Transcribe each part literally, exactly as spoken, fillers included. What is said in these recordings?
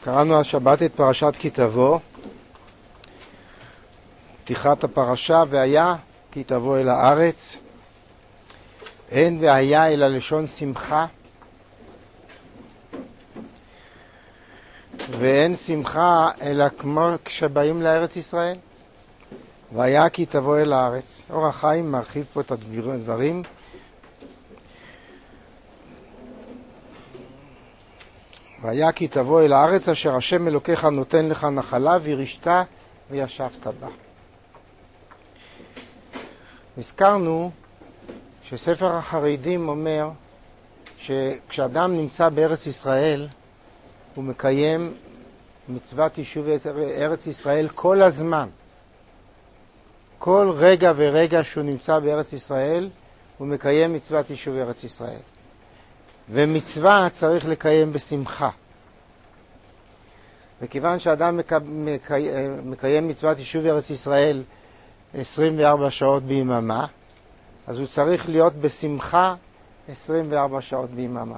קראנו השבת את פרשת כי תבוא, פתיחת הפרשה, והיה כי תבוא אל הארץ, אין והיה אלא לשון שמחה, ואין שמחה אלא כמו כשבאים לארץ ישראל. והיה כי תבוא אל הארץ. אור החיים מרחיב פה את הדברים. והיה כי תבוא אל הארץ אשר השם אלוקיך נותן לך נחלה וירשת וישבת בה. הזכרנו שספר החרדים אומר שכשאדם נמצא בארץ ישראל הוא מקיים מצוות יישוב ארץ ישראל כל הזמן. כל רגע ורגע שהוא נמצא בארץ ישראל הוא מקיים מצוות יישוב ארץ ישראל. ומצווה צריך לקיים בשמחה. וכיוון שאדם מקיים מצוות יישוב ארץ ישראל עשרים וארבע שעות ביממה, אז הוא צריך להיות בשמחה עשרים וארבע שעות ביממה.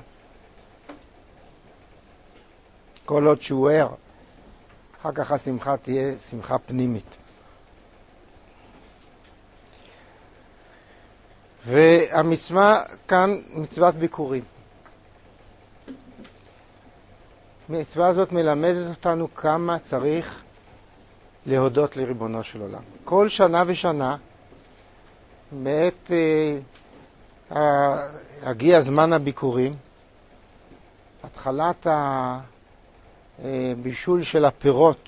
כל עוד שהוא ער, אחר כך השמחה תהיה שמחה פנימית. והמצווה כאן מצוות ביקורים. המצווה הזאת מלמדת אותנו כמה צריך להודות לריבונו של עולם. כל שנה ושנה, בעת אה, הגיע זמן הביקורים, התחלת הבישול של הפירות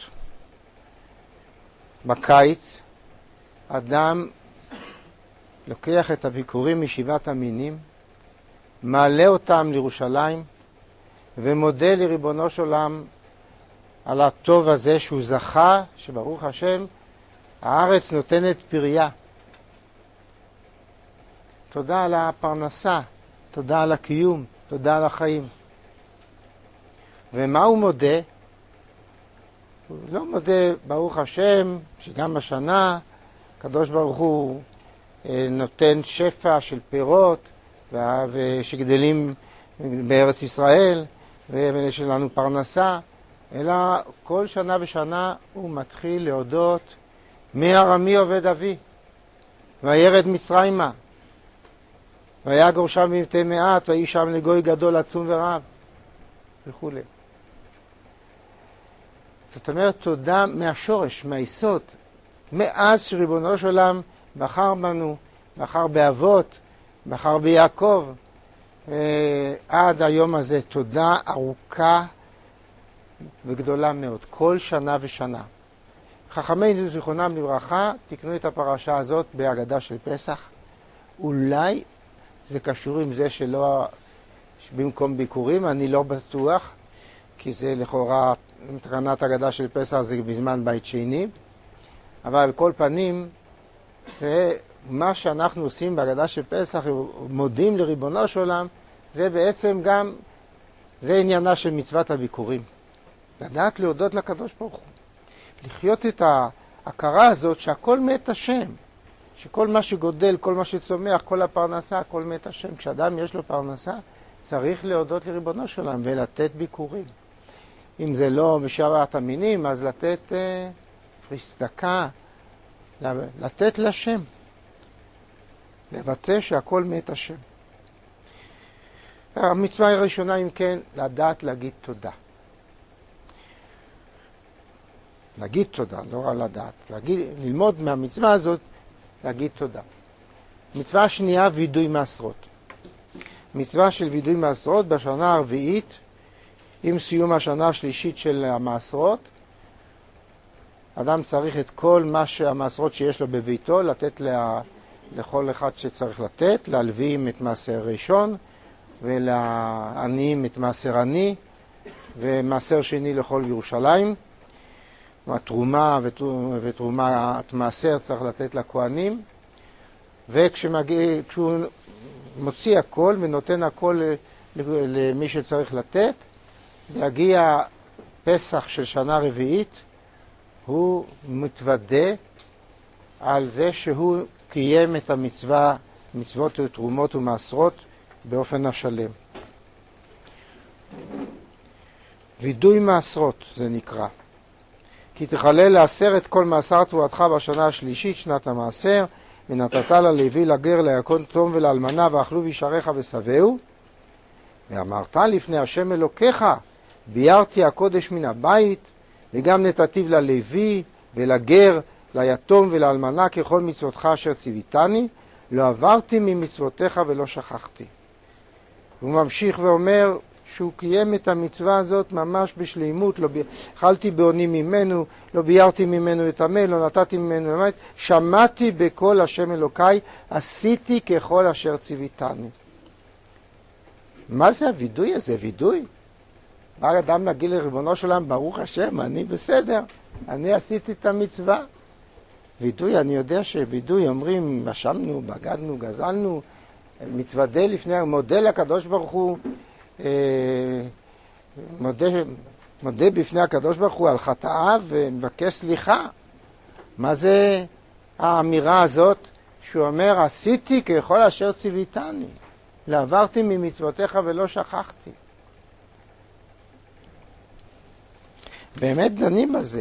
בקיץ, אדם לוקח את הביקורים משבעת המינים, מעלה אותם לירושלים, ומודה לריבונו של עולם על הטוב הזה שהוא זכה, שברוך השם, הארץ נותנת פריה. תודה על הפרנסה, תודה על הקיום, תודה על החיים. ומה הוא מודה? הוא לא מודה ברוך השם, שגם השנה הקדוש ברוך הוא נותן שפע של פירות ושגדלים בארץ ישראל ויש לנו פרנסה, אלא כל שנה ושנה הוא מתחיל להודות מי ארמי עובד אבי וירד מצרימה ויגור שם במתי מעט ויהי שם לגוי גדול עצום ורב וכו'. זאת אומרת תודה מהשורש, מהיסוד, מאז שריבונו של עולם בחר בנו, בחר באבות, בחר ביעקב, עד היום הזה. תודה ארוכה וגדולה מאוד, כל שנה ושנה. חכמינו זיכרונם לברכה תיקנו את הפרשה הזאת בהגדה של פסח. אולי זה קשור עם זה שלא במקום ביקורים, אני לא בטוח, כי זה לכאורה תקנת הגדה של פסח זה בזמן בית שני, אבל על כל פנים מה שאנחנו עושים בהגדה של פסח, מודים לריבונו של עולם, זה בעצם גם, זה עניינה של מצוות הביקורים. לדעת להודות לקדוש ברוך הוא. לחיות את ההכרה הזאת שהכל מת השם. שכל מה שגודל, כל מה שצומח, כל הפרנסה, הכל מת השם. כשאדם יש לו פרנסה, צריך להודות לריבונו של עולם ולתת ביקורים. אם זה לא משבעת המינים, אז לתת אה, צדקה, לתת לשם. לבטא שהכל מת השם. המצווה הראשונה, אם כן, לדעת להגיד תודה. להגיד תודה, לא רק לדעת. להגיד, ללמוד מהמצווה הזאת, להגיד תודה. מצווה השנייה, וידוי מעשרות. מצווה של וידוי מעשרות בשנה הרביעית, עם סיום השנה השלישית של המעשרות, אדם צריך את כל מה שהמעשרות שיש לו בביתו, לתת לה... לכל אחד שצריך לתת, להלווים את מעשר ראשון, ולעניים את מעשר עני, ומעשר שני לכל ירושלים. התרומה ותרומת מעשר צריך לתת לכהנים, וכשהוא מוציא הכל ונותן הכל למי שצריך לתת, להגיע פסח של שנה רביעית, הוא מתוודה על זה שהוא קיים את המצווה, מצוות ותרומות ומעשרות באופן השלם. וידוי מעשרות זה נקרא. כי תחלל לעשר את כל מעשר תבואתך בשנה השלישית, שנת המעשר, ונתת ללוי, לגר, לירקון תום ולאלמנה, ואכלו וישעריך ושבעו. ואמרת לפני השם אלוקיך, ביארתי הקודש מן הבית, וגם נתתיו ללוי ולגר, ליתום ולאלמנה ככל מצוותך אשר ציוויתני, לא עברתי ממצוותיך ולא שכחתי. הוא ממשיך ואומר שהוא קיים את המצווה הזאת ממש בשלימות, לא אכלתי בעוני ממנו, לא ביארתי ממנו את המה, לא נתתי ממנו למית, שמעתי בקול השם אלוקיי, עשיתי ככל אשר ציוויתני. מה זה הוידוי הזה? וידוי? בא אדם להגיד לריבונו של עולם, ברוך השם, אני בסדר, אני עשיתי את המצווה. וידוי, אני יודע שווידוי אומרים, משמנו, בגדנו, גזלנו, מתוודה לפני, מודה לקדוש ברוך הוא, אה, מודה, מודה בפני הקדוש ברוך הוא על חטאיו ומבקש סליחה. מה זה האמירה הזאת שהוא אומר, עשיתי ככל אשר ציוויתני, לעברתי ממצוותיך ולא שכחתי. באמת דנים בזה.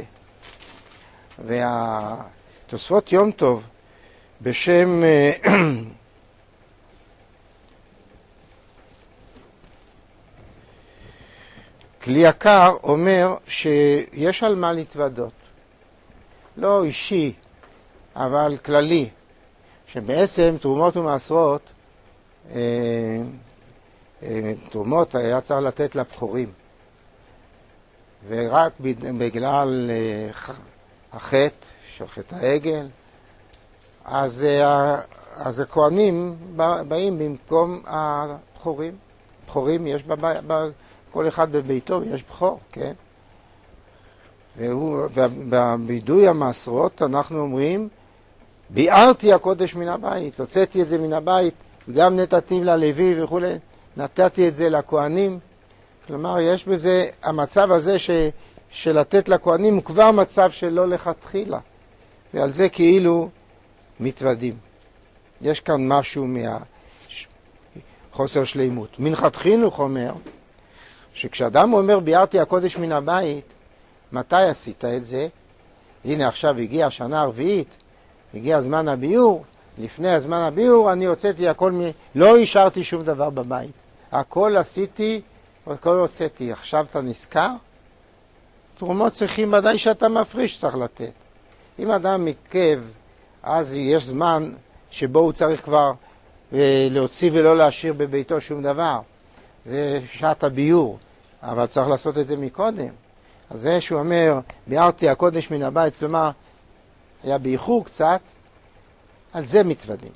והתוספות יום טוב בשם כלי יקר אומר שיש על מה להתוודות. לא אישי, אבל כללי. שבעצם תרומות ומעשרות, אה, אה, תרומות היה צריך לתת לבחורים. ורק בגלל אה, החטא של חטא העגל, אז, אה, אז הכהנים באים במקום הבחורים. בחורים יש בבית, כל אחד בביתו יש בחור, כן? והוא, ובבידוי המעשרות אנחנו אומרים, ביארתי הקודש מן הבית, הוצאתי את זה מן הבית, וגם נתתי ללוי וכו', נתתי את זה לכהנים. כלומר, יש בזה, המצב הזה ש, של לתת לכהנים הוא כבר מצב שלא לכתחילה, ועל זה כאילו מתוודים. יש כאן משהו מהחוסר שלימות. מנחת חינוך אומר, שכשאדם אומר ביארתי הקודש מן הבית, מתי עשית את זה? הנה עכשיו הגיעה השנה הרביעית, הגיע זמן הביור, לפני הזמן הביור אני הוצאתי הכל, מ... לא השארתי שום דבר בבית. הכל עשיתי, הכל הוצאתי. עכשיו אתה נזכר? תרומות צריכים ודאי שאתה מפריש צריך לתת. אם אדם מקב, אז יש זמן שבו הוא צריך כבר להוציא ולא להשאיר בביתו שום דבר. זה שעת הביור, אבל צריך לעשות את זה מקודם. אז זה שהוא אומר, ביארתי הקודש מן הבית, כלומר, היה באיחור קצת, על זה מתוודים.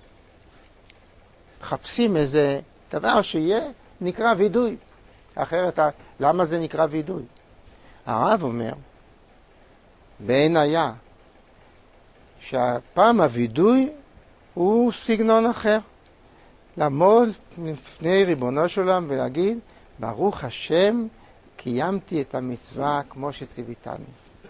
מחפשים איזה דבר שיהיה, נקרא וידוי. אחרת, למה זה נקרא וידוי? הרב אומר, בעין היה, שהפעם הוידוי הוא סגנון אחר. לעמוד לפני ריבונו של עולם ולהגיד, ברוך השם, קיימתי את המצווה כמו שציוויתני.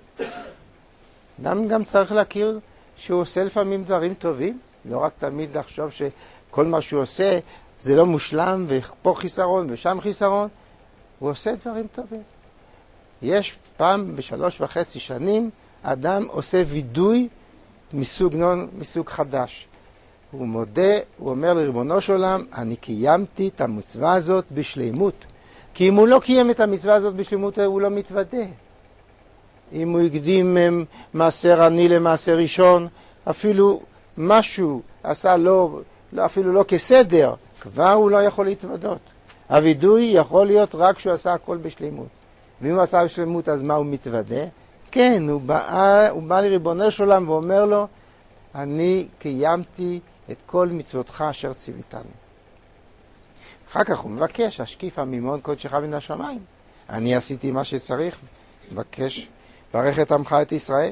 אדם גם צריך להכיר שהוא עושה לפעמים דברים טובים, לא רק תמיד לחשוב שכל מה שהוא עושה זה לא מושלם ופה חיסרון ושם חיסרון, הוא עושה דברים טובים. יש פעם בשלוש וחצי שנים, אדם עושה וידוי מסוג, מסוג חדש. הוא מודה, הוא אומר לריבונו של עולם, אני קיימתי את המצווה הזאת בשלימות. כי אם הוא לא קיים את המצווה הזאת בשלימות, הוא לא מתוודה. אם הוא הקדים מעשר עני למעשר ראשון, אפילו משהו עשה לא, לא, אפילו לא כסדר, כבר הוא לא יכול להתוודות. הוידוי יכול להיות רק כשהוא עשה הכל בשלימות. ואם הוא עשה בשלימות, אז מה הוא מתוודה? כן, הוא בא, הוא בא לריבונו של עולם ואומר לו, אני קיימתי את כל מצוותך אשר ציוויתני. אחר כך הוא מבקש, השקיפה ממעון קודשך מן השמיים. אני עשיתי מה שצריך, מבקש, ברך את עמך את ישראל.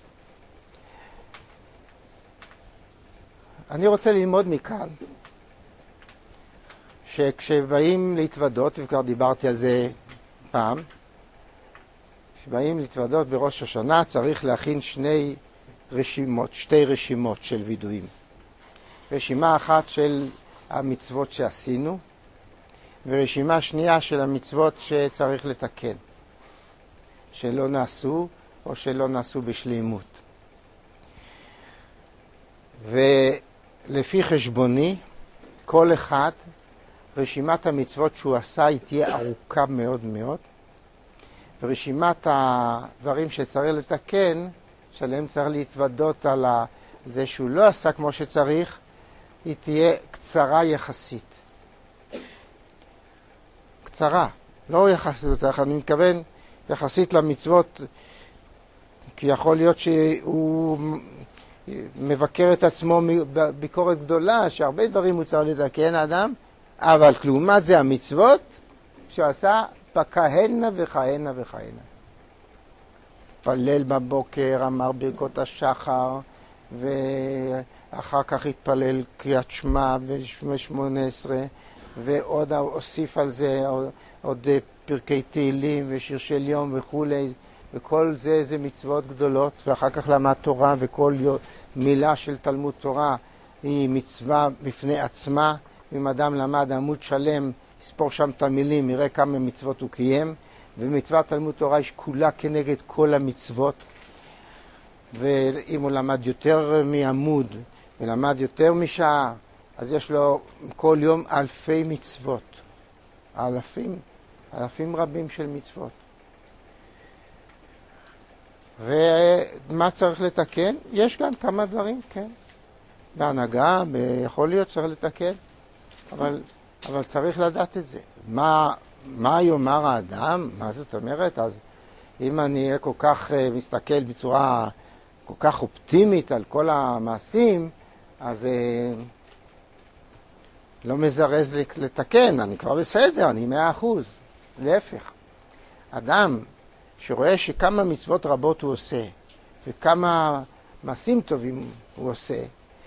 אני רוצה ללמוד מכאן, שכשבאים להתוודות, וכבר דיברתי על זה פעם, כשבאים להתוודות בראש השנה, צריך להכין שני רשימות, שתי רשימות של וידויים. רשימה אחת של המצוות שעשינו, ורשימה שנייה של המצוות שצריך לתקן, שלא נעשו או שלא נעשו בשלימות. ולפי חשבוני, כל אחד, רשימת המצוות שהוא עשה היא תהיה ארוכה מאוד מאוד, ורשימת הדברים שצריך לתקן, שלהם צריך להתוודות על זה שהוא לא עשה כמו שצריך, היא תהיה קצרה יחסית. קצרה, לא יחסית, אני מתכוון יחסית למצוות, כי יכול להיות שהוא מבקר את עצמו בביקורת גדולה, שהרבה דברים הוא צריך לתקן אדם, אבל כלומת זה המצוות שעשה בכהנה וכהנה וכהנה. פלל בבוקר, אמר ברכות השחר, ואחר כך התפלל קריאת שמע ב-שמונה עשרה, ועוד הוסיף על זה עוד, עוד פרקי תהילים ושיר של יום וכולי, וכל זה זה מצוות גדולות, ואחר כך למד תורה, וכל מילה של תלמוד תורה היא מצווה בפני עצמה. אם אדם למד עמוד שלם, יספור שם את המילים, יראה כמה מצוות הוא קיים, ומצוות תלמוד תורה יש כולה כנגד כל המצוות. ואם הוא למד יותר מעמוד ולמד יותר משעה, אז יש לו כל יום אלפי מצוות, אלפים, אלפים רבים של מצוות. ומה צריך לתקן? יש כאן כמה דברים, כן. בהנהגה, יכול להיות צריך לתקן, אבל, אבל צריך לדעת את זה. מה, מה יאמר האדם? מה זאת אומרת? אז אם אני אהיה כל כך מסתכל בצורה כל כך אופטימית על כל המעשים, אז לא מזרז לתקן, אני כבר בסדר, אני מאה אחוז. להפך, אדם שרואה שכמה מצוות רבות הוא עושה, וכמה מעשים טובים הוא עושה,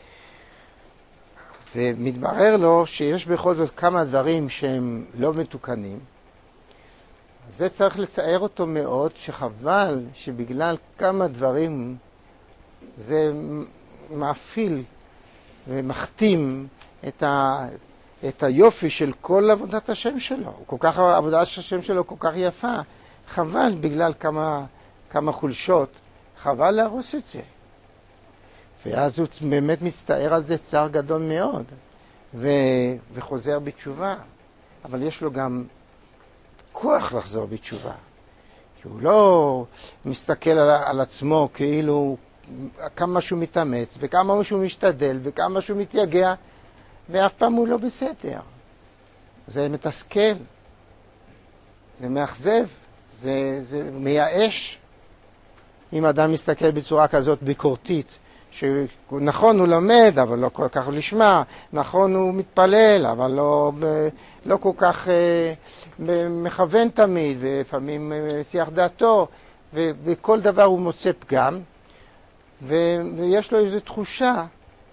ומתברר לו שיש בכל זאת כמה דברים שהם לא מתוקנים, זה צריך לצער אותו מאוד, שחבל שבגלל כמה דברים זה מאפיל ומחתים את, ה, את היופי של כל עבודת השם שלו. כל כך, עבודת השם שלו כל כך יפה. חבל בגלל כמה, כמה חולשות, חבל להרוס את זה. ואז הוא באמת מצטער על זה צער גדול מאוד, ו, וחוזר בתשובה. אבל יש לו גם כוח לחזור בתשובה. כי הוא לא מסתכל על, על עצמו כאילו כמה שהוא מתאמץ, וכמה שהוא משתדל, וכמה שהוא מתייגע, ואף פעם הוא לא בסדר. זה מתסכל, זה מאכזב, זה, זה מייאש. אם אדם מסתכל בצורה כזאת ביקורתית, שנכון הוא לומד, אבל לא כל כך לשמה, נכון הוא מתפלל, אבל לא, לא כל כך מכוון תמיד, ולפעמים שיח דעתו, וכל דבר הוא מוצא פגם, ויש לו איזו תחושה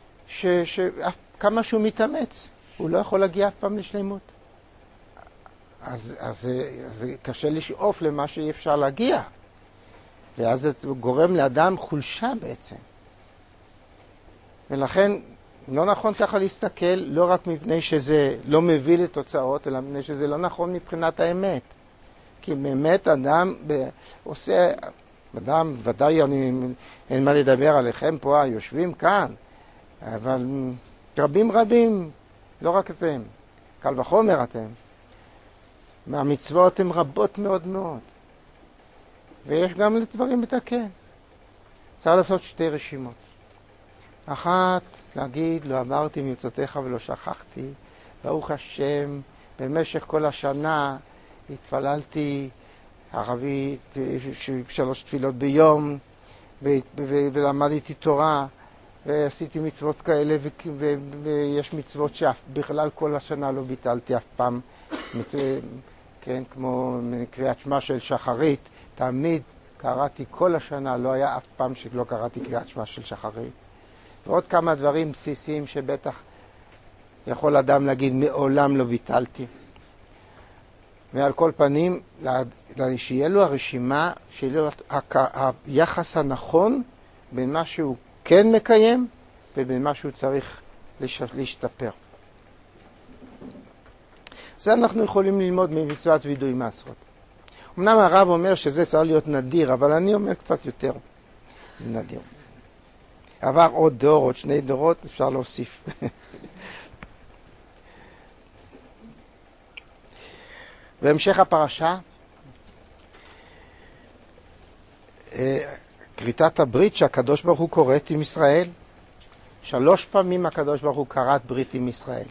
שכמה שהוא מתאמץ, הוא לא יכול להגיע אף פעם לשלימות. אז, אז, אז קשה לשאוף למה שאי אפשר להגיע. ואז זה גורם לאדם חולשה בעצם. ולכן לא נכון ככה להסתכל, לא רק מפני שזה לא מביא לתוצאות, אלא מפני שזה לא נכון מבחינת האמת. כי באמת אדם עושה, אדם, ודאי אני, אין מה לדבר עליכם פה, יושבים כאן, אבל רבים רבים, לא רק אתם, קל וחומר אתם. מהמצוות הן רבות מאוד מאוד. ויש גם לדברים לתקן. צריך לעשות שתי רשימות. אחת, להגיד, לא אמרתי מצוותיך ולא שכחתי. ברוך השם, במשך כל השנה התפללתי ערבית, שלוש תפילות ביום, ולמדתי תורה, ועשיתי מצוות כאלה, ויש מצוות שבכלל כל השנה לא ביטלתי אף פעם. כן, כמו קריאת שמע של שחרית, תמיד קראתי כל השנה, לא היה אף פעם שלא קראתי קריאת שמע של שחרית. ועוד כמה דברים בסיסיים שבטח יכול אדם להגיד, מעולם לא ביטלתי. ועל כל פנים, שיהיה לו הרשימה, שיהיה לו היחס הנכון בין מה שהוא כן מקיים ובין מה שהוא צריך להשתפר. זה אנחנו יכולים ללמוד ממצוות וידוי מעשרות. אמנם הרב אומר שזה צריך להיות נדיר, אבל אני אומר קצת יותר נדיר. עבר עוד דור, עוד שני דורות, אפשר להוסיף. בהמשך הפרשה, כריתת הברית שהקדוש ברוך הוא כורת עם ישראל. שלוש פעמים הקדוש ברוך הוא כרת ברית עם ישראל.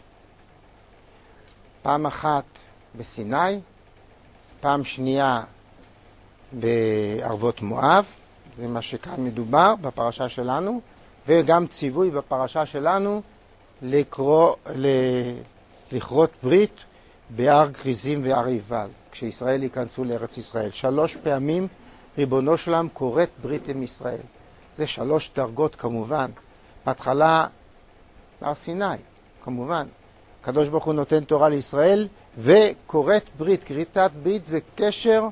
פעם אחת בסיני, פעם שנייה בערבות מואב, זה מה שכאן מדובר בפרשה שלנו, וגם ציווי בפרשה שלנו לקרוא, לכרות ברית בהר גריזים והר עיבל, כשישראל ייכנסו לארץ ישראל. שלוש פעמים ריבונו של עולם כורת ברית עם ישראל. זה שלוש דרגות כמובן. בהתחלה בהר סיני, כמובן. הקדוש ברוך הוא נותן תורה לישראל וכורת ברית. כריתת ברית זה קשר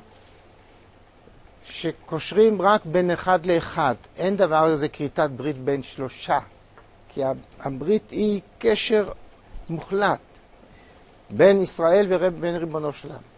שקושרים רק בין אחד לאחד. אין דבר הזה כריתת ברית בין שלושה. כי הברית היא קשר מוחלט בין ישראל ובין ריבונו של עולם.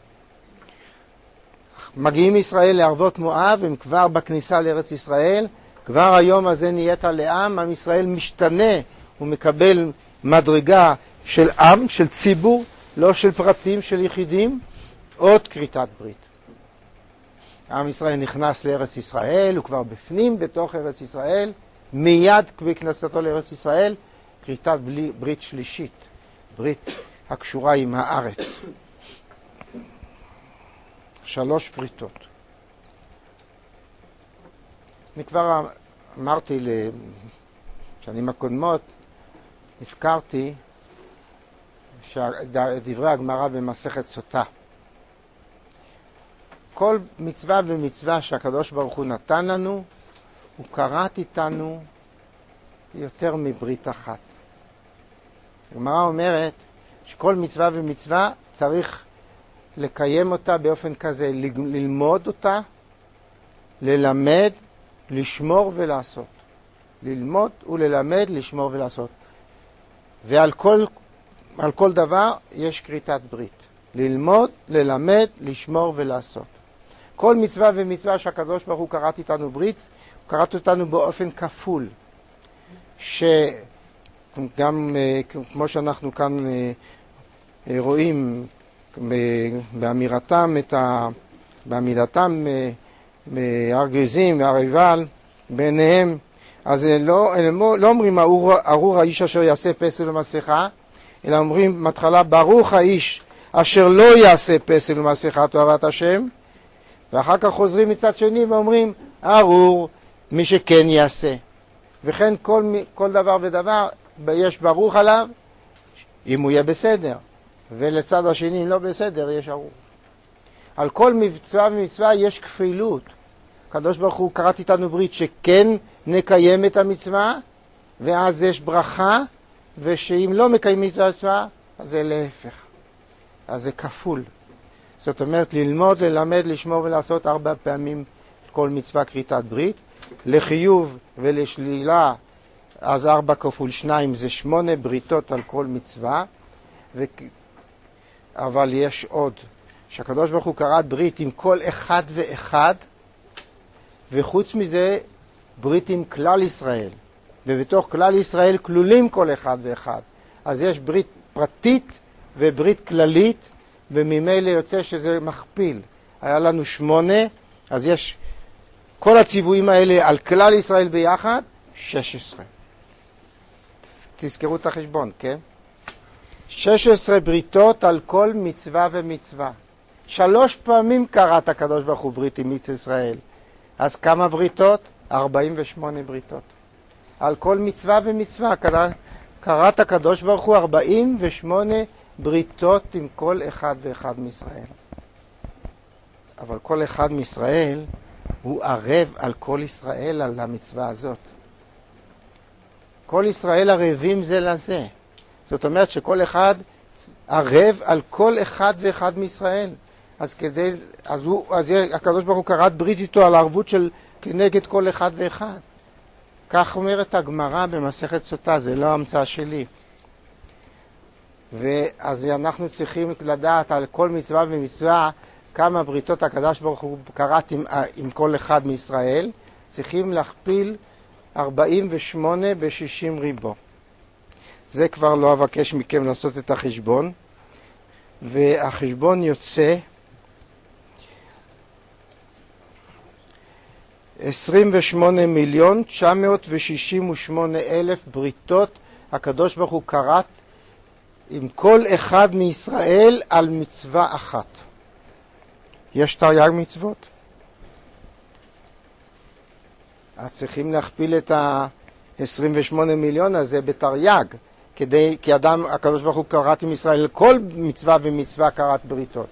מגיעים ישראל לערבות מואב, הם כבר בכניסה לארץ ישראל, כבר היום הזה נהיית לעם, עם ישראל משתנה, הוא מקבל מדרגה של עם, של ציבור, לא של פרטים, של יחידים, עוד כריתת ברית. עם ישראל נכנס לארץ ישראל, הוא כבר בפנים, בתוך ארץ ישראל, מיד בכנסתו לארץ ישראל, כריתת ברית שלישית, ברית הקשורה עם הארץ. שלוש בריתות. אני כבר אמרתי לשנים הקודמות, הזכרתי דברי הגמרא במסכת סוטה. כל מצווה ומצווה שהקדוש ברוך הוא נתן לנו, הוא כרת איתנו יותר מברית אחת. הגמרא אומרת שכל מצווה ומצווה צריך לקיים אותה באופן כזה, ללמוד אותה, ללמד, לשמור ולעשות. ללמוד וללמד, לשמור ולעשות. ועל כל, על כל דבר יש כריתת ברית. ללמוד, ללמד, לשמור ולעשות. כל מצווה ומצווה שהקדוש ברוך הוא כרת איתנו ברית, הוא כרת אותנו באופן כפול. שגם כמו שאנחנו כאן רואים, באמירתם, את ה... בעמידתם בהר גריזים והר עיבל, ביניהם, אז לא, לא, לא אומרים ארור, ארור האיש אשר יעשה פסל ומסכה, אלא אומרים מתחלה ברוך האיש אשר לא יעשה פסל ומסכה תאוות השם, ואחר כך חוזרים מצד שני ואומרים ארור מי שכן יעשה. וכן כל, כל דבר ודבר יש ברוך עליו אם הוא יהיה בסדר. ולצד השני, אם לא בסדר, יש ארור. על כל מצווה ומצווה יש כפילות. הקדוש ברוך הוא כרת איתנו ברית שכן נקיים את המצווה, ואז יש ברכה, ושאם לא מקיימים את המצווה, אז זה להפך. אז זה כפול. זאת אומרת, ללמוד, ללמד, לשמור ולעשות ארבע פעמים כל מצווה כריתת ברית. לחיוב ולשלילה, אז ארבע כפול שניים זה שמונה בריתות על כל מצווה. ו... אבל יש עוד, שהקדוש ברוך הוא כרת ברית עם כל אחד ואחד, וחוץ מזה ברית עם כלל ישראל, ובתוך כלל ישראל כלולים כל אחד ואחד. אז יש ברית פרטית וברית כללית, וממילא יוצא שזה מכפיל. היה לנו שמונה, אז יש כל הציוויים האלה על כלל ישראל ביחד, שש עשרה. תזכרו את החשבון, כן? שש עשרה בריתות על כל מצווה ומצווה. שלוש פעמים קראת הקדוש ברוך הוא ברית עם ישראל. אז כמה בריתות? ארבעים ושמונה בריתות. על כל מצווה ומצווה קראת הקדוש ברוך הוא ארבעים ושמונה בריתות עם כל אחד ואחד מישראל. אבל כל אחד מישראל הוא ערב על כל ישראל על המצווה הזאת. כל ישראל ערבים זה לזה. זאת אומרת שכל אחד ערב על כל אחד ואחד מישראל. אז כדי, אז הוא, אז הקדוש ברוך הוא כרת ברית איתו על הערבות של כנגד כל אחד ואחד. כך אומרת הגמרא במסכת סוטה, זה לא המצאה שלי. ואז אנחנו צריכים לדעת על כל מצווה ומצווה כמה בריתות הקדוש ברוך הוא כרת עם, עם כל אחד מישראל. צריכים להכפיל ארבעים ושמונה ב-שישים ריבו. זה כבר לא אבקש מכם לעשות את החשבון, והחשבון יוצא עשרים ושמונה מיליון תשע מאות ושישים ושמונה אלף בריתות הקדוש ברוך הוא כרת עם כל אחד מישראל על מצווה אחת. יש תרי"ג מצוות. אז צריכים להכפיל את ה-עשרים ושמונה מיליון הזה בתרי"ג, כדי, כי אדם, הקדוש ברוך הוא כרת עם ישראל כל מצווה ומצווה כרת בריתות.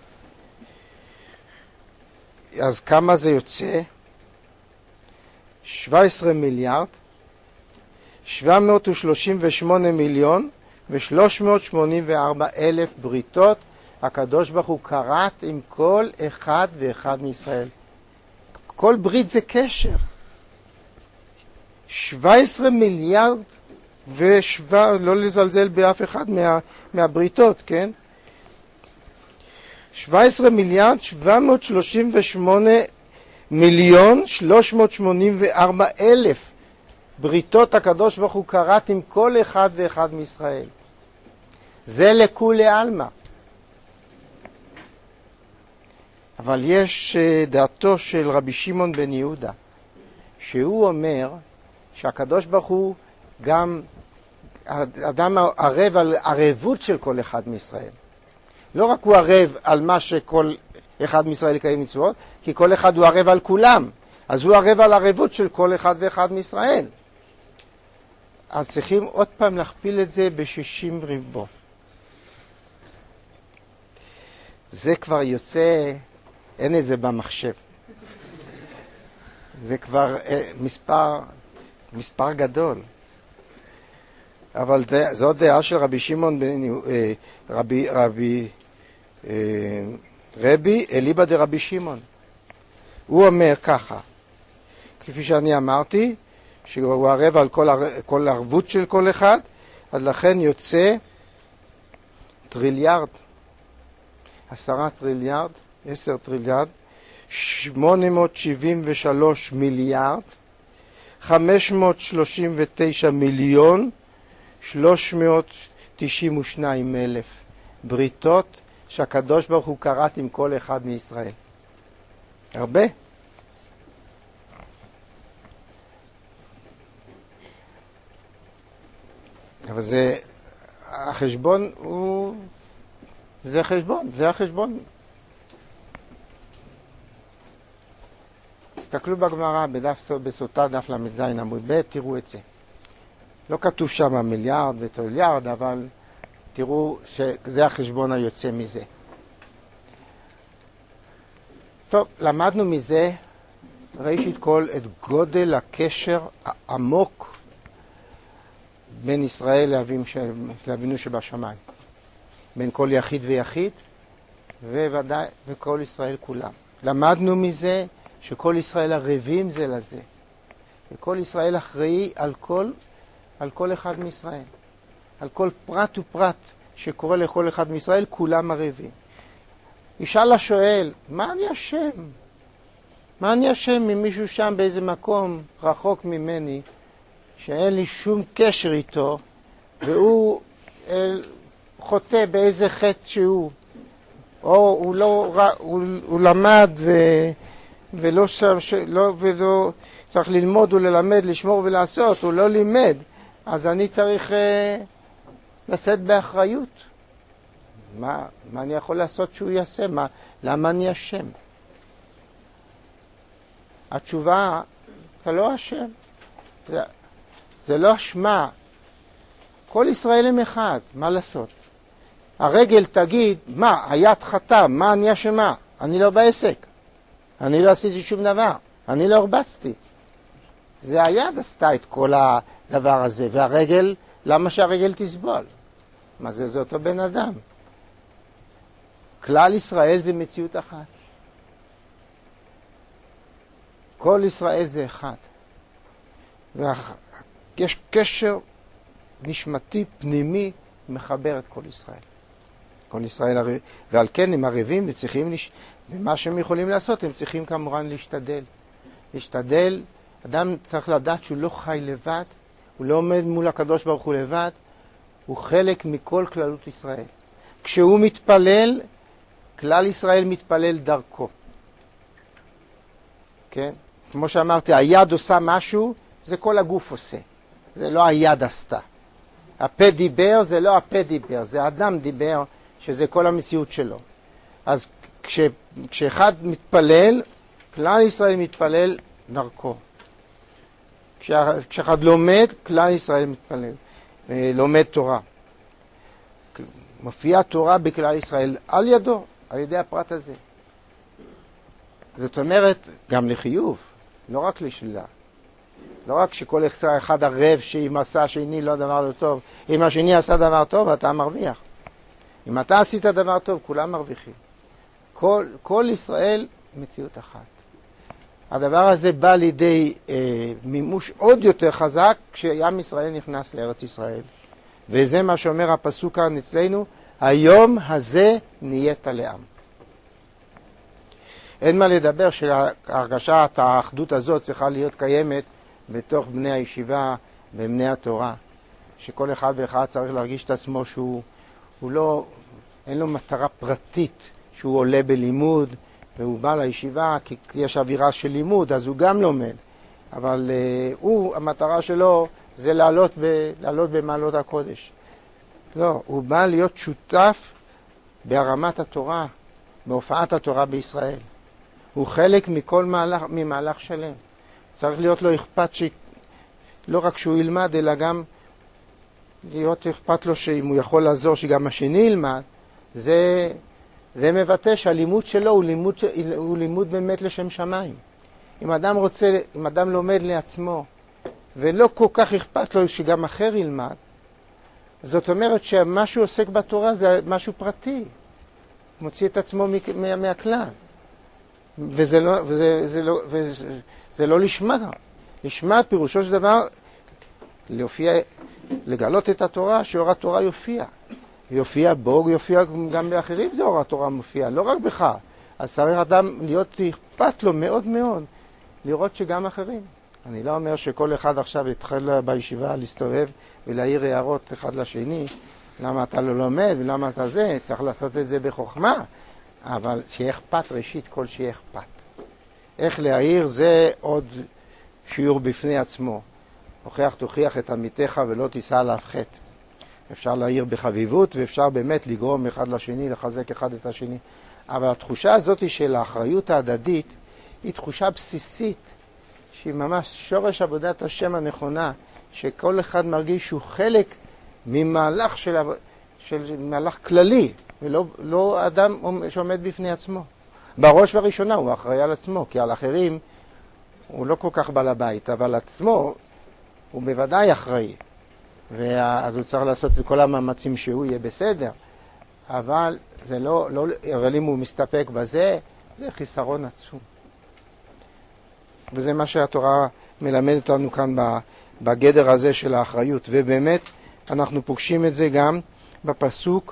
אז כמה זה יוצא? שבע עשרה מיליארד, שבע מאות ושלושים ושמונה מיליון ו-שלוש מאות שמונים וארבע אלף בריתות הקדוש ברוך הוא כרת עם כל אחד ואחד מישראל. כל ברית זה קשר. שבע עשרה מיליארד ושבע, לא לזלזל באף אחד מה, מהבריתות, כן? שבע עשרה מיליארד שבע מאות שלושים ושמונה מיליון שלוש מאות שמונים וארבע אלף בריתות הקדוש ברוך הוא כרת עם כל אחד ואחד מישראל. זה לכולי עלמא. אבל יש דעתו של רבי שמעון בן יהודה, שהוא אומר שהקדוש ברוך הוא גם אדם ערב על ערבות של כל אחד מישראל. לא רק הוא ערב על מה שכל אחד מישראל יקיים מצוות, כי כל אחד הוא ערב על כולם. אז הוא ערב על ערבות של כל אחד ואחד מישראל. אז צריכים עוד פעם להכפיל את זה ב-שישים ריבו. זה כבר יוצא, אין את זה במחשב. זה כבר מספר, מספר גדול. אבל זו דעה של רבי שמעון בן רבי רבי רבי אליבא דרבי שמעון. הוא אומר ככה, כפי שאני אמרתי, שהוא ערב על כל, כל ערבות של כל אחד, אז לכן יוצא טריליארד, עשרה טריליארד, עשר טריליארד, שמונה מאות שבעים ושלוש מיליארד, חמש מאות שלושים ותשע מיליון, שלוש מאות תשעים ושניים אלף בריתות שהקדוש ברוך הוא כרת עם כל אחד מישראל. הרבה. אבל זה, החשבון הוא, זה חשבון, זה החשבון. תסתכלו בגמרא, בדף בסוטה, דף למ"ז עמוד ב', תראו את זה. לא כתוב שם מיליארד וטריליארד, אבל תראו שזה החשבון היוצא מזה. טוב, למדנו מזה, ראשית כל, את גודל הקשר העמוק בין ישראל לאבינו שבשמיים. בין כל יחיד ויחיד, וודאי, וכל ישראל כולם. למדנו מזה שכל ישראל ערבים זה לזה. וכל ישראל אחראי על כל, על כל אחד מישראל. על כל פרט ופרט שקורה לכל אחד מישראל, כולם ערבים. ישאל השואל, מה אני אשם? מה אני אשם ממישהו שם באיזה מקום רחוק ממני, שאין לי שום קשר איתו, והוא אל, חוטא באיזה חטא שהוא, או הוא לא, הוא, הוא למד ו, ולא, לא, ולא צריך ללמוד וללמד, לשמור ולעשות, הוא לא לימד, אז אני צריך אה, לשאת באחריות. מה, מה אני יכול לעשות שהוא יעשה? מה, למה אני אשם? התשובה, אתה לא אשם. זה, זה לא אשמה. כל ישראל הם אחד, מה לעשות? הרגל תגיד, מה, היד חטא, מה אני אשמה? אני לא בעסק. אני לא עשיתי שום דבר. אני לא הרבצתי. זה היד עשתה את כל הדבר הזה, והרגל, למה שהרגל תסבול? מה זה, זה אותו בן אדם. כלל ישראל זה מציאות אחת. כל ישראל זה אחד. ויש קשר נשמתי פנימי מחבר את כל ישראל. כל ישראל, הר... ועל כן הם ערבים וצריכים, לש... ומה שהם יכולים לעשות, הם צריכים כמובן להשתדל. להשתדל, אדם צריך לדעת שהוא לא חי לבד, הוא לא עומד מול הקדוש ברוך הוא לבד, הוא חלק מכל כללות ישראל. כשהוא מתפלל, כלל ישראל מתפלל דרכו. כן? כמו שאמרתי, היד עושה משהו, זה כל הגוף עושה. זה לא היד עשתה. הפה דיבר, זה לא הפה דיבר, זה האדם דיבר, שזה כל המציאות שלו. אז כש, כשאחד מתפלל, כלל ישראל מתפלל דרכו. כשאחד לומד, כלל ישראל מתפלל, לומד תורה. מופיעה תורה בכלל ישראל על ידו, על ידי הפרט הזה. זאת אומרת, גם לחיוב, לא רק לשלילה. לא רק שכל אחד ערב שאם עשה שני לא דבר לא טוב, אם השני עשה דבר טוב, אתה מרוויח. אם אתה עשית דבר טוב, כולם מרוויחים. כל, כל ישראל מציאות אחת. הדבר הזה בא לידי אה, מימוש עוד יותר חזק כשיום ישראל נכנס לארץ ישראל. וזה מה שאומר הפסוק כאן אצלנו, היום הזה נהיית לעם. אין מה לדבר שהרגשת האחדות הזאת צריכה להיות קיימת בתוך בני הישיבה ובני התורה. שכל אחד ואחד צריך להרגיש את עצמו שהוא הוא לא, אין לו מטרה פרטית שהוא עולה בלימוד והוא בא לישיבה כי יש אווירה של לימוד אז הוא גם לומד. אבל uh, הוא, המטרה שלו זה לעלות, ב, לעלות במעלות הקודש. לא, הוא בא להיות שותף בהרמת התורה, בהופעת התורה בישראל. הוא חלק מכל מהלך, ממהלך שלם. צריך להיות לו אכפת ש... לא רק שהוא ילמד, אלא גם להיות אכפת לו שאם הוא יכול לעזור שגם השני ילמד, זה, זה מבטא שהלימוד שלו הוא לימוד, הוא לימוד באמת לשם שמיים. אם אדם רוצה, אם אדם לומד לעצמו, ולא כל כך אכפת לו שגם אחר ילמד, זאת אומרת שמה שהוא עוסק בתורה זה משהו פרטי. מוציא את עצמו מה, מהכלל. וזה לא, וזה, זה לא, וזה, זה לא לשמה. לשמה פירושו של דבר להופיע, לגלות את התורה, שאור התורה יופיע. יופיע בו, יופיע גם באחרים, זה אור התורה מופיע, לא רק בך. אז צריך אדם להיות אכפת לו מאוד מאוד, לראות שגם אחרים. אני לא אומר שכל אחד עכשיו יתחיל בישיבה להסתובב ולהעיר הערות אחד לשני, למה אתה לא לומד ולמה אתה זה, צריך לעשות את זה בחוכמה, אבל שיהיה אכפת ראשית כל שיהיה אכפת. איך להעיר זה עוד שיעור בפני עצמו. הוכיח תוכיח את עמיתך ולא תישא עליו חטא. אפשר להעיר בחביבות ואפשר באמת לגרום אחד לשני, לחזק אחד את השני. אבל התחושה הזאת של האחריות ההדדית היא תחושה בסיסית, שהיא ממש שורש עבודת השם הנכונה, שכל אחד מרגיש שהוא חלק ממהלך של, של מהלך כללי, ולא לא אדם שעומד בפני עצמו. בראש ובראשונה הוא אחראי על עצמו, כי על אחרים הוא לא כל כך בעל הבית, אבל עצמו הוא בוודאי אחראי. ואז הוא צריך לעשות את כל המאמצים שהוא יהיה בסדר. אבל זה לא, לא, אבל אם הוא מסתפק בזה, זה חיסרון עצום. וזה מה שהתורה מלמדת אותנו כאן בגדר הזה של האחריות. ובאמת אנחנו פוגשים את זה גם בפסוק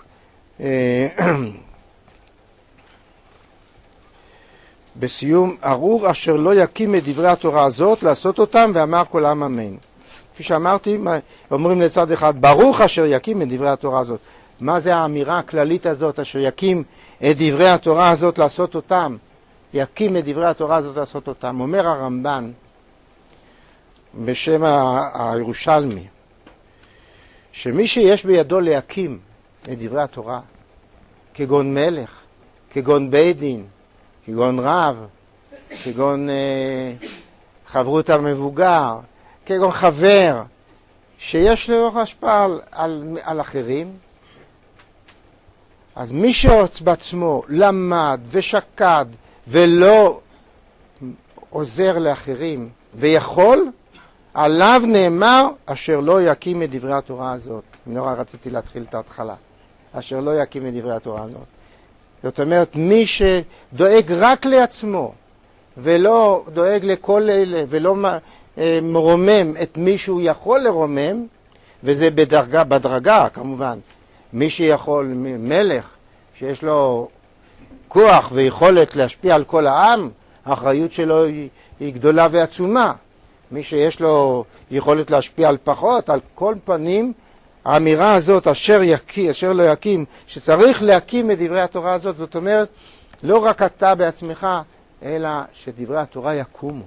בסיום, ארור אשר לא יקים את דברי התורה הזאת לעשות אותם ואמר כל העם אמן. כפי שאמרתי, אומרים לצד אחד, ברוך אשר יקים את דברי התורה הזאת. מה זה האמירה הכללית הזאת, אשר יקים את דברי התורה הזאת לעשות אותם? יקים את דברי התורה הזאת לעשות אותם. אומר הרמב"ן, בשם הירושלמי, שמי שיש בידו להקים את דברי התורה, כגון מלך, כגון בית דין, כגון רב, כגון אה, חברות המבוגר, כגון חבר, שיש לו השפעה על, על, על אחרים, אז מי שבעצמו למד ושקד ולא עוזר לאחרים ויכול, עליו נאמר אשר לא יקים את דברי התורה הזאת. נורא רציתי להתחיל את ההתחלה. אשר לא יקים את דברי התורה הזאת. זאת אומרת, מי שדואג רק לעצמו ולא דואג לכל אלה ולא מרומם את מי שהוא יכול לרומם, וזה בדרגה, בדרגה כמובן, מי שיכול, מלך, שיש לו כוח ויכולת להשפיע על כל העם, האחריות שלו היא, היא גדולה ועצומה. מי שיש לו יכולת להשפיע על פחות, על כל פנים, האמירה הזאת, אשר יקי, אשר לא יקים, שצריך להקים את דברי התורה הזאת, זאת אומרת, לא רק אתה בעצמך, אלא שדברי התורה יקומו.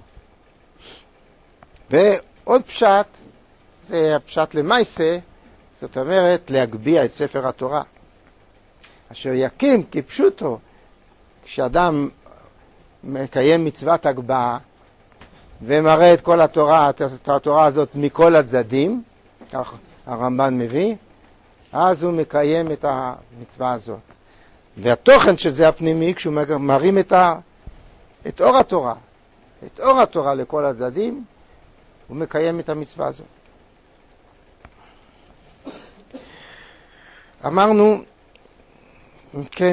ועוד פשט, זה הפשט למעשה, זאת אומרת, להגביה את ספר התורה. אשר יקים כפשוטו, כשאדם מקיים מצוות הגבהה, ומראה את כל התורה, את התורה הזאת מכל הצדדים, כך הרמב"ן מביא, אז הוא מקיים את המצווה הזאת. והתוכן של זה הפנימי, כשהוא מרים את, ה, את אור התורה, את אור התורה לכל הצדדים, הוא מקיים את המצווה הזאת. אמרנו, כן,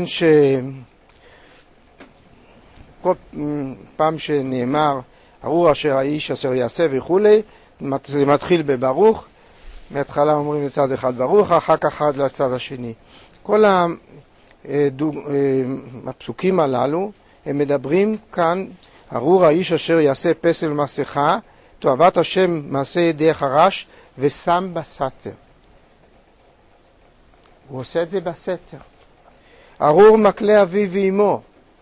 שכל פעם שנאמר, ארור אשר האיש אשר יעשה וכולי, זה מתחיל בברוך, מההתחלה אומרים לצד אחד ברוך, אחר כך אחד לצד השני. כל הפסוקים הללו, הם מדברים כאן, ארור האיש אשר יעשה פסל מסכה, תועבת השם מעשה ידי חרש, ושם בסתר. הוא עושה את זה בסתר. ארור מקלה אביו ואמו.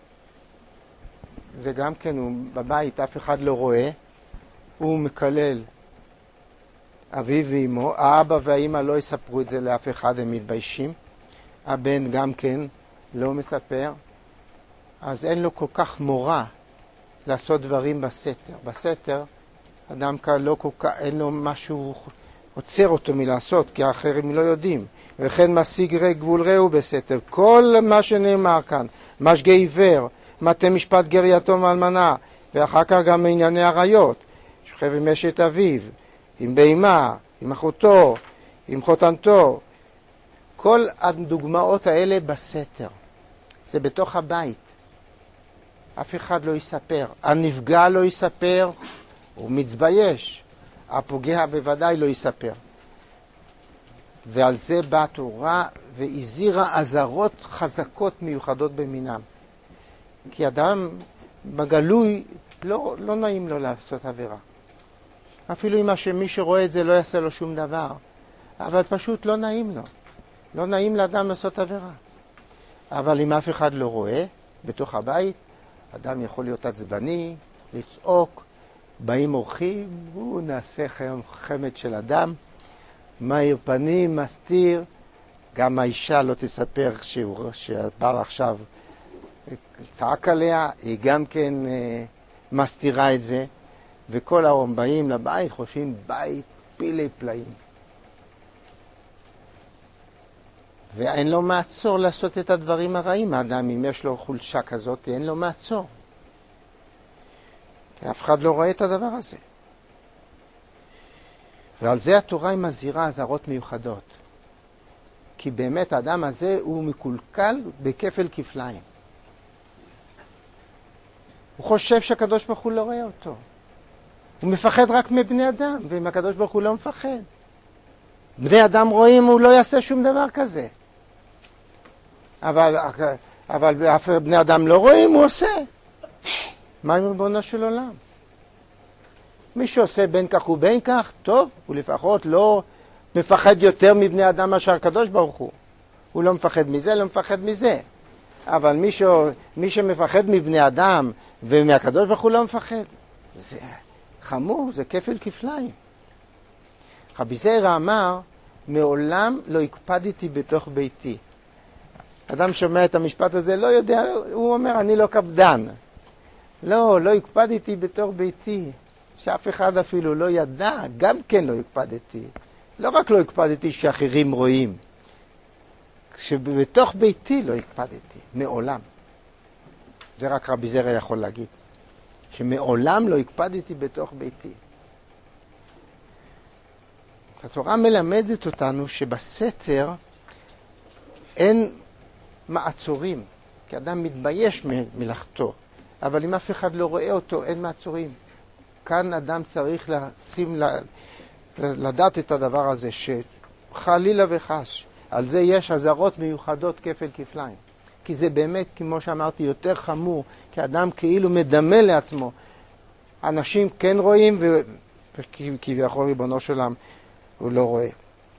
וגם כן, הוא בבית, אף אחד לא רואה, הוא מקלל אביו ואמו. האבא והאמא לא יספרו את זה לאף אחד, הם מתביישים. הבן גם כן לא מספר. אז אין לו כל כך מורה לעשות דברים בסתר. בסתר, אדם כאן לא כל כך, אין לו משהו עוצר אותו מלעשות, כי האחרים לא יודעים. וכן משיג גבול רעהו בסתר. כל מה שנאמר כאן, משגה עיוור, מטה משפט גר יתום ואלמנה, ואחר כך גם ענייני עריות, שוכב עם אשת אביו, עם בהמה, עם אחותו, עם חותנתו. כל הדוגמאות האלה בסתר. זה בתוך הבית. אף אחד לא יספר. הנפגע לא יספר, הוא מתבייש. הפוגע בוודאי לא יספר. ועל זה באה התורה והזהירה אזהרות חזקות מיוחדות במינם. כי אדם בגלוי לא, לא נעים לו לעשות עבירה. אפילו אם מי שרואה את זה לא יעשה לו שום דבר. אבל פשוט לא נעים לו. לא נעים לאדם לעשות עבירה. אבל אם אף אחד לא רואה, בתוך הבית, אדם יכול להיות עצבני, לצעוק, באים אורחים, הוא נעשה חמד של אדם, מאיר פנים, מסתיר, גם האישה לא תספר שהבעל עכשיו צעק עליה, היא גם כן אה, מסתירה את זה, וכל ההורים באים לבית, חושבים בית פילי פלאים. ואין לו מעצור לעשות את הדברים הרעים. האדם, אם יש לו חולשה כזאת, אין לו מעצור. כי אף אחד לא רואה את הדבר הזה. ועל זה התורה היא מזהירה אזהרות מיוחדות. כי באמת האדם הזה הוא מקולקל בכפל כפליים. הוא חושב שהקדוש ברוך הוא לא רואה אותו. הוא מפחד רק מבני אדם, ואם הקדוש ברוך הוא לא מפחד. בני אדם רואים, הוא לא יעשה שום דבר כזה. אבל, אבל אף בני אדם לא רואים, הוא עושה. מה עם ריבונו של עולם? מי שעושה בין כך ובין כך, טוב, הוא לפחות לא מפחד יותר מבני אדם מאשר הקדוש ברוך הוא. הוא לא מפחד מזה, לא מפחד מזה. אבל מי, ש... מי שמפחד מבני אדם ומהקדוש ברוך הוא לא מפחד. זה חמור, זה כפל כפליים. רבי זעירא אמר, מעולם לא הקפדתי בתוך ביתי. אדם שומע את המשפט הזה, לא יודע, הוא אומר, אני לא קפדן. לא, לא הקפדתי בתוך ביתי. שאף אחד אפילו לא ידע, גם כן לא הקפדתי. לא רק לא הקפדתי שאחרים רואים. שבתוך ביתי לא הקפדתי, מעולם. זה רק רבי זעירא יכול להגיד. שמעולם לא הקפדתי בתוך ביתי. התורה מלמדת אותנו שבסתר אין מעצורים, כי אדם מתבייש מלאכתו, אבל אם אף אחד לא רואה אותו, אין מעצורים. כאן אדם צריך לשים, לדעת את הדבר הזה, שחלילה וחס, על זה יש אזהרות מיוחדות כפל כפליים. כי זה באמת, כמו שאמרתי, יותר חמור, כי אדם כאילו מדמה לעצמו. אנשים כן רואים, וכביכול ריבונו של עולם הוא לא רואה.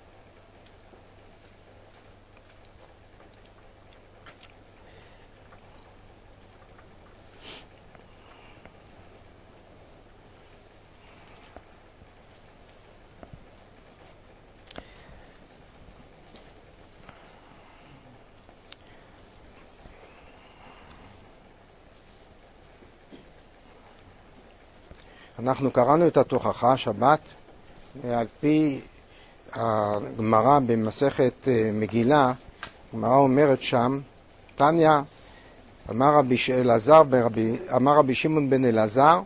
אנחנו קראנו את התוכחה, שבת, על פי הגמרא במסכת מגילה, הגמרא אומרת שם, תניא, אמר רבי אלעזר, אמר רבי שמעון בן אלעזר,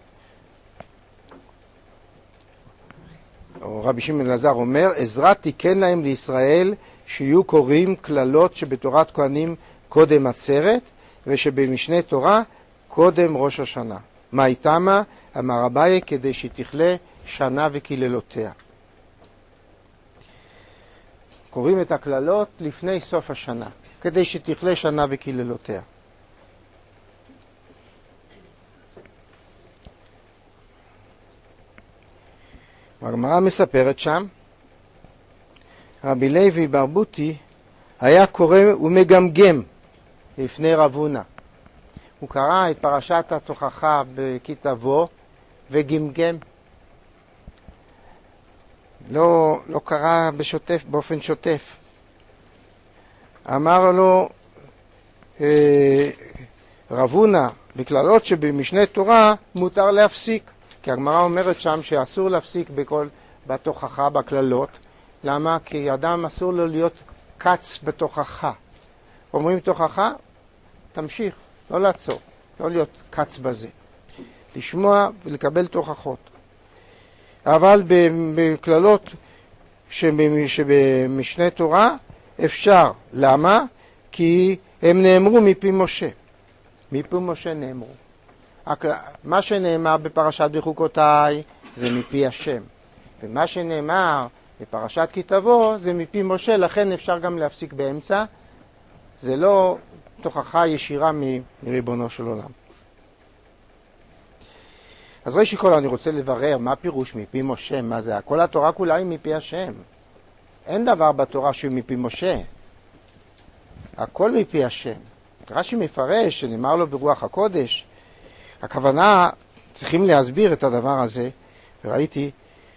או רבי שמעון אלעזר אומר, עזרא תיקן להם לישראל שיהיו קוראים כללות שבתורת כהנים קודם עצרת, ושבמשנה תורה קודם ראש השנה. מה איתמה? אמר אביי, כדי שתכלה שנה וקללותיה. קוראים את הכללות לפני סוף השנה, כדי שתכלה שנה וקללותיה. הגמרא מספרת שם, רבי לוי ברבותי היה קורא ומגמגם לפני רב הונא. הוא קרא את פרשת התוכחה בכתבו וגמגם. לא, לא קרא בשוטף, באופן שוטף. אמר לו אה, רב הונא, בכללות שבמשנה תורה מותר להפסיק. כי הגמרא אומרת שם שאסור להפסיק בכל, בתוכחה, בכללות. למה? כי אדם אסור לו להיות קץ בתוכחה. אומרים תוכחה, תמשיך. לא לעצור, לא להיות קץ בזה. לשמוע ולקבל תוכחות. אבל בכללות שבמשנה תורה אפשר. למה? כי הם נאמרו מפי משה. מפי משה נאמרו. מה שנאמר בפרשת בחוקותיי זה מפי השם. ומה שנאמר בפרשת כתבו זה מפי משה, לכן אפשר גם להפסיק באמצע. זה לא תוכחה ישירה מריבונו של עולם. אז ראשי כל אני רוצה לברר מה פירוש מפי משה, מה זה? כל התורה כולה היא מפי השם. אין דבר בתורה שהוא מפי משה. הכל מפי השם. רש"י מפרש שנאמר לו ברוח הקודש. הכוונה, צריכים להסביר את הדבר הזה, וראיתי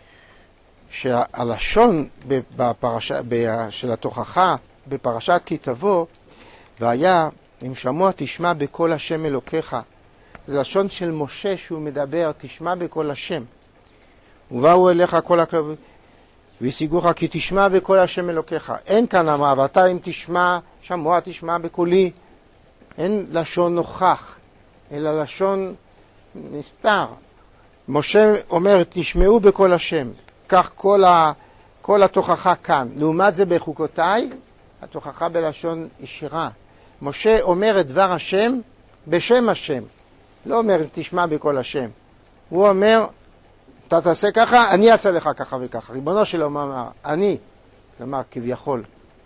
שהלשון בפרשה, של התוכחה בפרשת כתבו, והיה, אם שמוע תשמע בקול השם אלוקיך. זה לשון של משה שהוא מדבר, תשמע בקול השם. ובאו אליך כל הכלבים, והשיגוך כי תשמע בקול השם אלוקיך. אין כאן אמרה, ואתה אם תשמע, שמוע תשמע בקולי. אין לשון נוכח, אלא לשון נסתר. משה אומר, תשמעו בקול השם. כך כל, ה, כל התוכחה כאן. לעומת זה בחוקותיי, התוכחה בלשון ישירה. משה אומר את דבר השם בשם השם. לא אומר תשמע בקול השם. הוא אומר, אתה תעשה ככה, אני אעשה לך ככה וככה. ריבונו שלו אמר, אני, כלומר כביכול.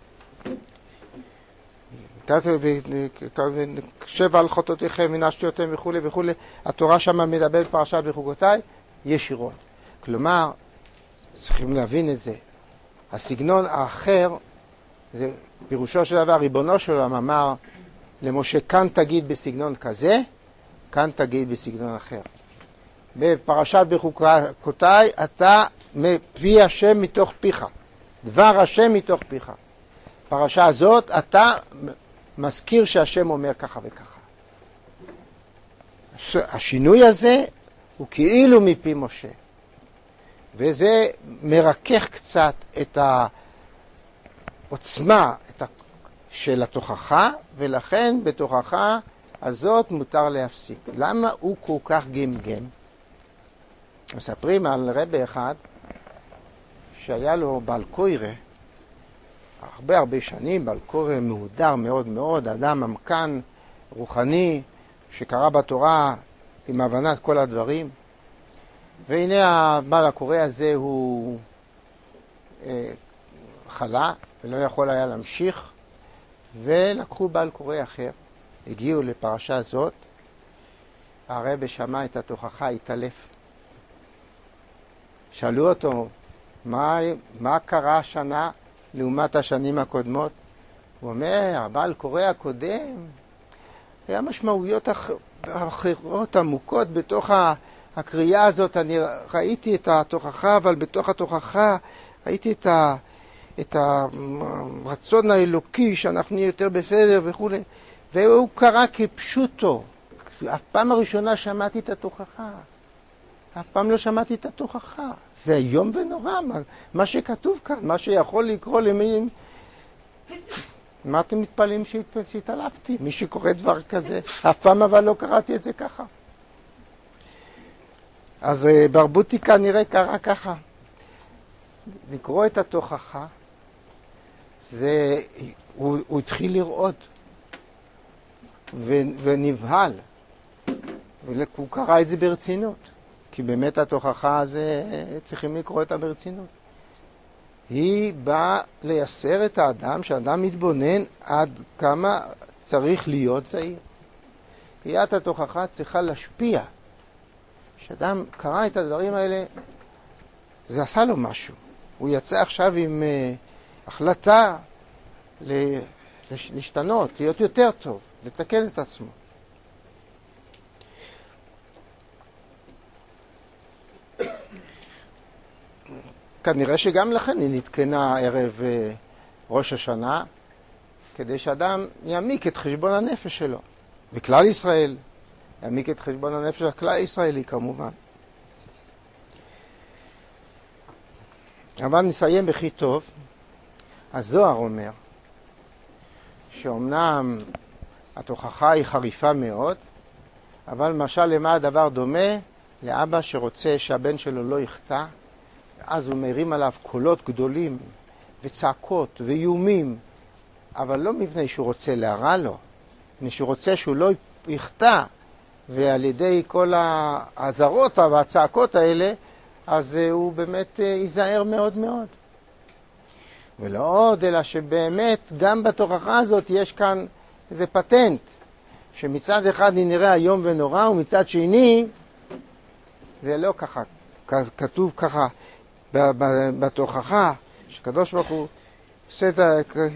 שבע על חטאותיכם ונשתי אותם וכו' וכו'. התורה שם מדברת פרשת בחוקותיי ישירות. כלומר, צריכים להבין את זה. הסגנון האחר, זה פירושו של דבר, ריבונו של עולם אמר למשה, כאן תגיד בסגנון כזה, כאן תגיד בסגנון אחר. בפרשת בחוקותיי, אתה מפי השם מתוך פיך. דבר השם מתוך פיך. פרשה הזאת, אתה מזכיר שהשם אומר ככה וככה. השינוי הזה הוא כאילו מפי משה. וזה מרכך קצת את העוצמה של התוכחה, ולכן בתוכחה הזאת מותר להפסיק. למה הוא כל כך גמגם? מספרים על רבי אחד שהיה לו בעל קוירה, הרבה הרבה שנים, בעל קוירה מהודר מאוד מאוד, אדם עמקן, רוחני, שקרא בתורה עם הבנת כל הדברים. והנה הבעל הקורא הזה הוא אה, חלה, ולא יכול היה להמשיך, ולקחו בעל קורא אחר. הגיעו לפרשה זאת, הרב שמע את התוכחה, התעלף. שאלו אותו, מה, מה קרה השנה לעומת השנים הקודמות? הוא אומר, הבעל קורא הקודם, היה משמעויות אח... אחרות עמוקות בתוך הקריאה הזאת. אני ראיתי את התוכחה, אבל בתוך התוכחה ראיתי את, ה... את הרצון האלוקי שאנחנו נהיה יותר בסדר וכו'. והוא קרא כפשוטו. הפעם הראשונה שמעתי את התוכחה. אף פעם לא שמעתי את התוכחה. זה איום ונורא, מה, מה שכתוב כאן, מה שיכול לקרוא למי... מה אתם מתפלאים שהתעלפתי? מי שקורא דבר כזה, אף פעם אבל לא קראתי את זה ככה. אז ברבוטי כנראה קרא ככה. לקרוא את התוכחה, זה, הוא, הוא התחיל לראות, ו, ונבהל, והוא קרא את זה ברצינות. כי באמת התוכחה הזה צריכים לקרוא אותה ברצינות. היא באה לייסר את האדם, שהאדם מתבונן עד כמה צריך להיות זהיר. קריאת התוכחה צריכה להשפיע. כשאדם קרא את הדברים האלה, זה עשה לו משהו. הוא יצא עכשיו עם uh, החלטה להשתנות, להיות יותר טוב, לתקן את עצמו. כנראה שגם לכן היא נתקנה ערב ראש השנה, כדי שאדם יעמיק את חשבון הנפש שלו. וכלל ישראל, יעמיק את חשבון הנפש הכלל ישראלי כמובן. אבל נסיים בכי טוב. הזוהר אומר, שאומנם התוכחה היא חריפה מאוד, אבל למשל למה הדבר דומה? לאבא שרוצה שהבן שלו לא יחטא, אז הוא מרים עליו קולות גדולים וצעקות ואיומים, אבל לא מפני שהוא רוצה להרע לו, מפני שהוא רוצה שהוא לא יחטא, ועל ידי כל העזרות והצעקות האלה, אז הוא באמת ייזהר מאוד מאוד. ולא עוד, אלא שבאמת גם בתוכחה הזאת יש כאן איזה פטנט, שמצד אחד היא נראה היום ונורא, ומצד שני זה לא ככה, כתוב ככה בתוכחה, שקדוש ברוך הוא עושה את ה...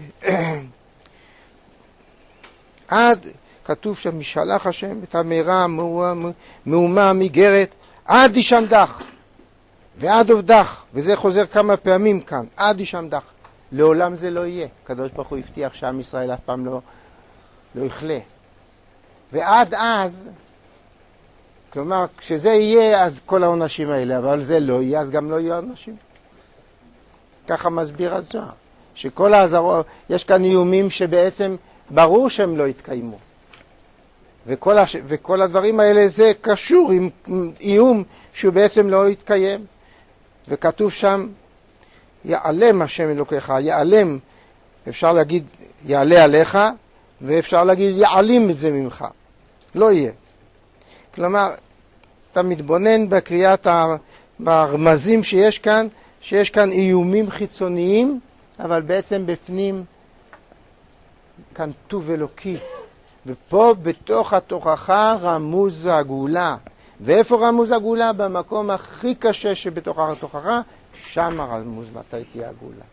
עד, כתוב שם, משלח השם את המהרה, מהומה, מגרת, עד ישמדך, ועד עובדך, וזה חוזר כמה פעמים כאן, עד ישמדך. לעולם זה לא יהיה. קדוש ברוך הוא הבטיח שעם ישראל אף פעם לא, לא יחלה. ועד אז, כלומר, כשזה יהיה, אז כל העונשים האלה, אבל זה לא יהיה, אז גם לא יהיו עונשים. ככה מסביר הזוהר, שכל העזרות, יש כאן איומים שבעצם ברור שהם לא יתקיימו. וכל, הש... וכל הדברים האלה זה קשור עם איום שהוא בעצם לא יתקיים. וכתוב שם, יעלם השם אלוקיך, יעלם, אפשר להגיד יעלה עליך, ואפשר להגיד יעלים את זה ממך. לא יהיה. כלומר, אתה מתבונן בקריאת הרמזים שיש כאן, שיש כאן איומים חיצוניים, אבל בעצם בפנים כאן טוב אלוקי. ופה בתוך התוכחה רמוז הגאולה. ואיפה רמוז הגאולה? במקום הכי קשה שבתוך התוכחה, שם רמוז מתי תהיה הגאולה.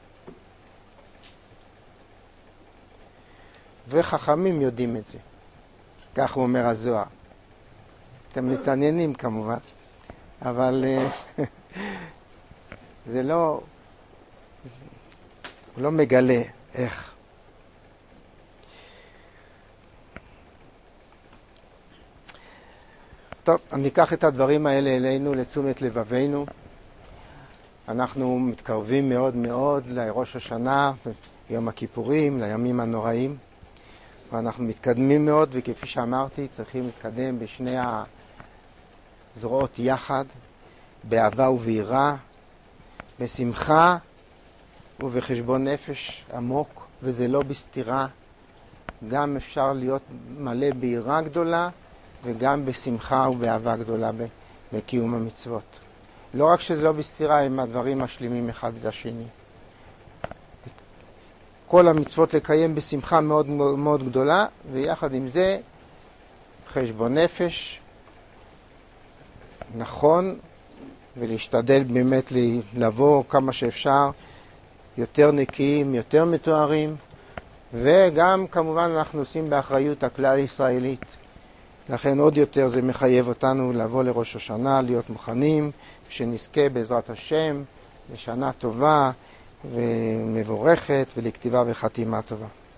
וחכמים יודעים את זה. כך הוא אומר הזוהר. אתם מתעניינים כמובן, אבל זה לא, הוא לא מגלה איך. טוב, אני אקח את הדברים האלה אלינו לתשומת לבבינו. אנחנו מתקרבים מאוד מאוד לראש השנה, יום הכיפורים, לימים הנוראים. ואנחנו מתקדמים מאוד, וכפי שאמרתי, צריכים להתקדם בשני הזרועות יחד, באהבה וביראה, בשמחה ובחשבון נפש עמוק, וזה לא בסתירה. גם אפשר להיות מלא ביראה גדולה, וגם בשמחה ובאהבה גדולה בקיום המצוות. לא רק שזה לא בסתירה, הם הדברים משלימים אחד את השני. כל המצוות לקיים בשמחה מאוד מאוד גדולה, ויחד עם זה חשבון נפש נכון, ולהשתדל באמת לבוא כמה שאפשר יותר נקיים, יותר מתוארים, וגם כמובן אנחנו עושים באחריות הכלל ישראלית. לכן עוד יותר זה מחייב אותנו לבוא לראש השנה, להיות מוכנים, שנזכה בעזרת השם לשנה טובה ומבורכת ולכתיבה וחתימה טובה.